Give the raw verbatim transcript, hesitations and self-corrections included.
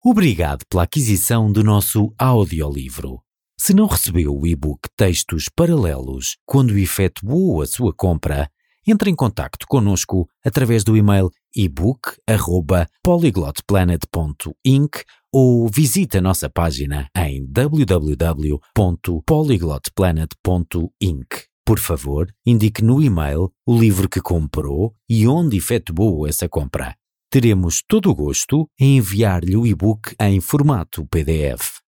Obrigado pela aquisição do nosso audiolivro. Se não recebeu o e-book Textos Paralelos quando efetuou a sua compra, entre em contacto connosco através do e-mail ebook arroba polyglot planet ponto inc ou visite a nossa página em w w w ponto polyglot planet ponto inc. Por favor, indique no e-mail o livro que comprou e onde efetuou essa compra. Teremos todo o gosto em enviar-lhe o e-book em formato P D F.